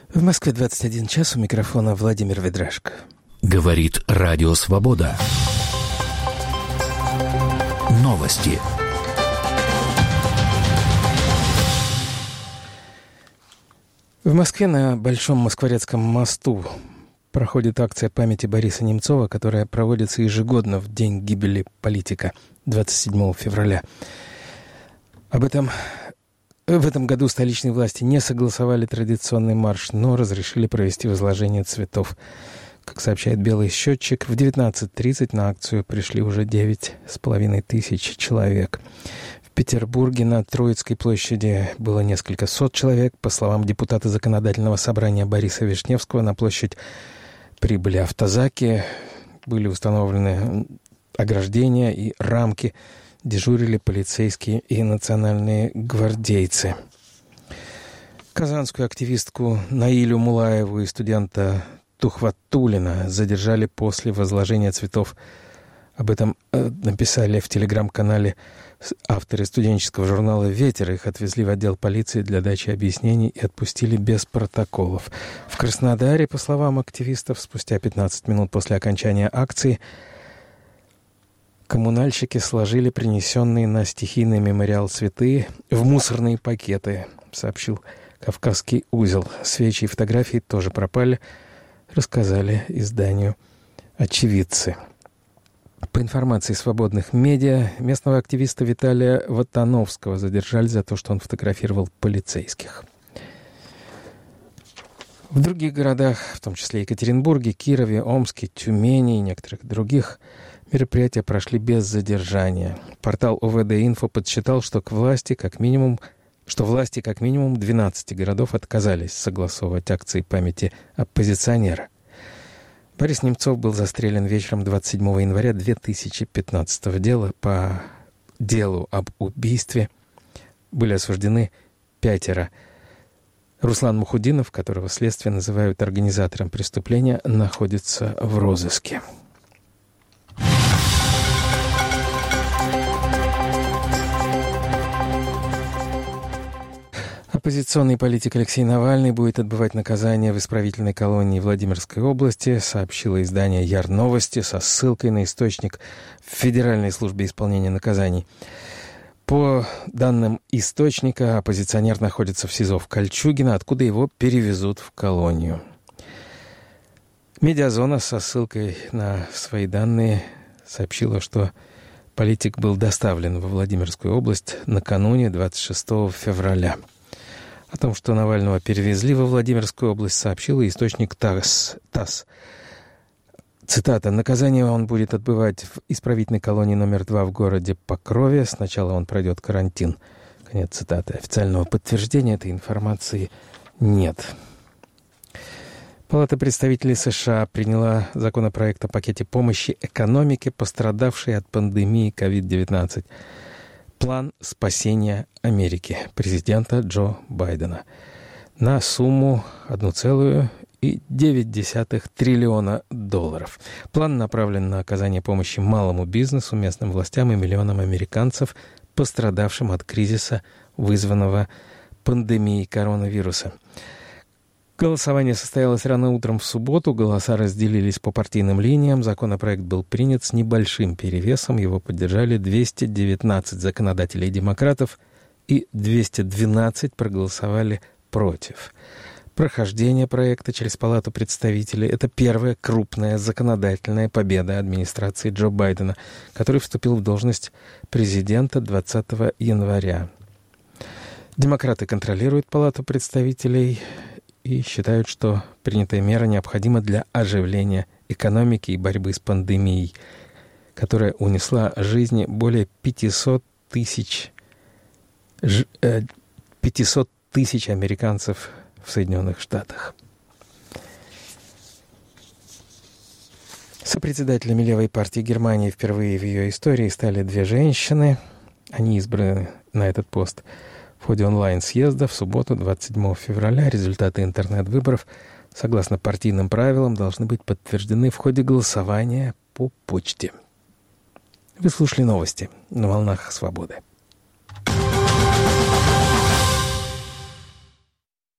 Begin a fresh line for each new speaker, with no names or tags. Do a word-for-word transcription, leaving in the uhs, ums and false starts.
В Москве двадцать один час, у микрофона Владимир Ведрашко.
Говорит Радио Свобода. Новости.
В Москве на Большом Москворецком мосту проходит акция памяти Бориса Немцова, которая проводится ежегодно в день гибели политика, двадцать седьмого февраля. Об этом в этом году столичные власти не согласовали традиционный марш, но разрешили провести возложение цветов. Как сообщает «Белый счетчик», в девятнадцать тридцать на акцию пришли уже девять с половиной тысяч человек. В Петербурге на Троицкой площади было несколько сот человек. По словам депутата Законодательного собрания Бориса Вишневского, на площадь прибыли автозаки, были установлены ограждения и рамки, дежурили полицейские и национальные гвардейцы. Казанскую активистку Наилю Мулаеву и студента Тухватуллина задержали после возложения цветов. Об этом э, написали в телеграм-канале авторы студенческого журнала «Ветер». Их отвезли в отдел полиции для дачи объяснений и отпустили без протоколов. В Краснодаре, по словам активистов, спустя пятнадцать минут после окончания акции коммунальщики сложили принесенные на стихийный мемориал цветы в мусорные пакеты, сообщил «Кавказский узел». Свечи и фотографии тоже пропали, рассказали изданию очевидцы. По информации свободных медиа, местного активиста Виталия Ватановского задержали за то, что он фотографировал полицейских. В других городах, в том числе Екатеринбурге, Кирове, Омске, Тюмени и некоторых других, мероприятия прошли без задержания. Портал о вэ дэ-Инфо подсчитал, что к власти как минимум, что власти как минимум двенадцати городов отказались согласовывать акции памяти оппозиционера. Борис Немцов был застрелен вечером двадцать седьмого января две тысячи пятнадцатого года. По делу об убийстве были осуждены пятеро. Руслан Мухудинов, которого следствие называют организатором преступления, находится в розыске. Оппозиционный политик Алексей Навальный будет отбывать наказание в исправительной колонии Владимирской области, сообщило издание «Яр-Новости» со ссылкой на источник в Федеральной службе исполнения наказаний. По данным источника, оппозиционер находится в СИЗО в Кольчугино, откуда его перевезут в колонию. Медиазона со ссылкой на свои данные сообщила, что политик был доставлен во Владимирскую область накануне двадцать шестого февраля. О том, что Навального перевезли во Владимирскую область, сообщил источник ТАСС. ТАСС. Цитата. «Наказание он будет отбывать в исправительной колонии номер два в городе Покрове. Сначала он пройдет карантин». Конец цитаты. Официального подтверждения этой информации нет. Палата представителей США приняла законопроект о пакете помощи экономике, пострадавшей от пандемии ковид девятнадцать. План спасения Америки президента Джо Байдена на сумму одна целая девять десятых триллиона долларов. План направлен на оказание помощи малому бизнесу, местным властям и миллионам американцев, пострадавшим от кризиса, вызванного пандемией коронавируса. Голосование состоялось рано утром в субботу, голоса разделились по партийным линиям, законопроект был принят с небольшим перевесом, его поддержали двести девятнадцать законодателей демократов и двести двенадцать проголосовали против. Прохождение проекта через Палату представителей – это первая крупная законодательная победа администрации Джо Байдена, который вступил в должность президента двадцатого января. Демократы контролируют Палату представителей и считают, что принятая мера необходима для оживления экономики и борьбы с пандемией, которая унесла жизни более пятисот тысяч, пятисот тысяч американцев в Соединенных Штатах. Сопредседателями левой партии Германии впервые в ее истории стали две женщины. Они избраны на этот пост в ходе онлайн-съезда в субботу, двадцать седьмого февраля. Результаты интернет-выборов, согласно партийным правилам, должны быть подтверждены в ходе голосования по почте. Вы слушали новости на волнах Свободы.